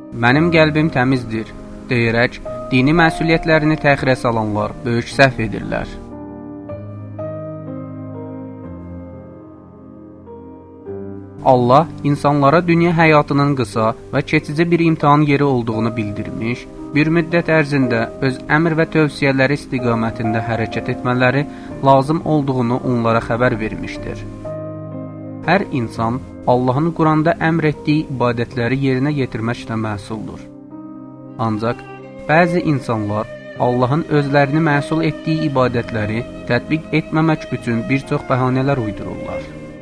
Mənim qəlbim təmizdir, deyərək dini məsuliyyətlərini təxirə salanlar böyük səhv edirlər. Allah insanlara dünya həyatının qısa və keçici bir imtahan yeri olduğunu bildirmiş, bir müddət ərzində öz əmr və tövsiyələri istiqamətində hərəkət etmələri lazım olduğunu onlara xəbər vermişdir. Hər insan Allahın Quranda əmr etdiyi ibadətləri yerinə yetirməklə məsuldur. Ancaq bəzi insanlar Allahın özlərini məsul etdiyi ibadətləri tətbiq etməmək üçün bir çox bəhanələr uydururlar.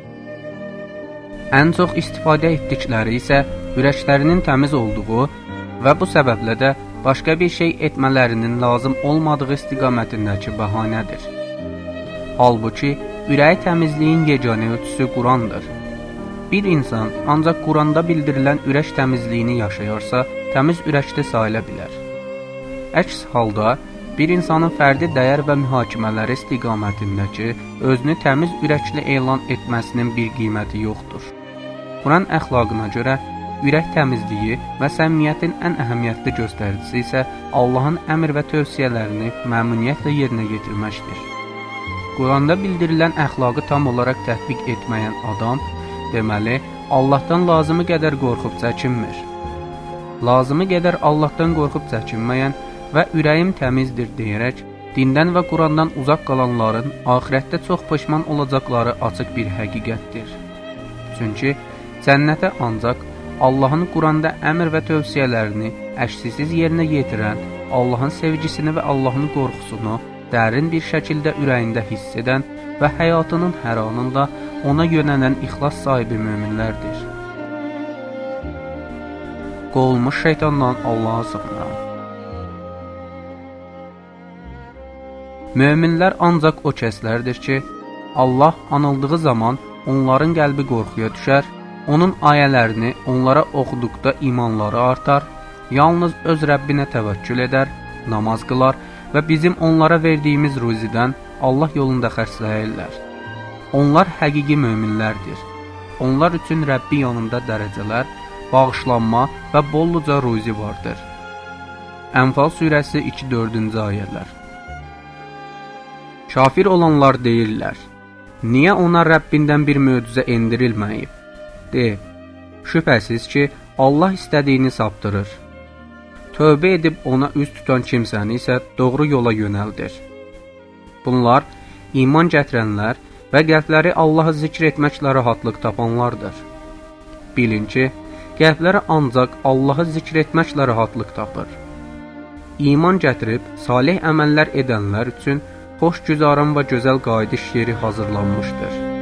Ən çox istifadə etdikləri isə ürəklərinin təmiz olduğu və bu səbəblə də başqa bir şey etmələrinin lazım olmadığı istiqamətindəki bəhanədir. Halbuki, ürək təmizliyin yeganə ölçüsü Qurandır. Bir insan ancaq Quranda bildirilən ürək təmizliyini yaşayarsa, təmiz ürəkli sayıla bilər. Əks halda, bir insanın fərdi dəyər və mühakimələri istiqamətindəki özünü təmiz ürəkli elan etməsinin bir qiyməti yoxdur. Quran əxlaqına görə, ürək təmizliyi və səmimiyyətin ən əhəmiyyətli göstəricisi isə Allahın əmr və tövsiyələrini məmnuniyyətlə yerinə yetirməkdir. Quranda bildirilən əxlaqı tam olaraq tətbiq etməyən adam, deməli, Allahdan lazımı qədər qorxub çəkinmir. Lazımı qədər Allahdan qorxub çəkinməyən və ürəyim təmizdir deyərək, dindən və Qurandan uzaq qalanların axirətdə çox peşman olacaqları açıq bir həqiqətdir. Çünki cənnətə ancaq Allahın Quranda əmr və tövsiyələrini əksisiz yerinə yetirən, Allahın sevgisini və Allahın qorxusunu dərin bir şəkildə ürəyində hiss edən və həyatının hər anında ona yönələn ixlas sahibi möminlərdir. Qovulmuş şeytandan Allaha sığınıram. Möminlər ancaq o kəslərdir ki, Allah anıldığı zaman onların qəlbi qorxuya düşər, onun ayələrini onlara oxuduqda imanları artar, yalnız öz Rəbbinə təvəkkül edər, namaz qılar və bizim onlara verdiyimiz ruzidən Allah yolunda xərcləyirlər. Onlar həqiqi möminlərdir. Onlar üçün Rəbbi yanında dərəcələr, bağışlanma və bolluca ruzi vardır. Ənfal surəsi 2-4-cü ayələr. Kafir olanlar deyirlər, niyə ona Rəbbindən bir möcüzə endirilməyib? De, şübhəsiz ki, Allah istədiyini saptırır. Tövbə edib ona üz tutan kimsəni isə doğru yola yönəldir. Bunlar, iman gətirənlər və qəlbləri Allahı zikr etməklə rahatlıq tapanlardır. Bilin ki, qəlbləri ancaq Allahı zikr etməklə rahatlıq tapır. İman gətirib, salih əməllər edənlər üçün xoş güzaran və gözəl qayıdış yeri hazırlanmışdır.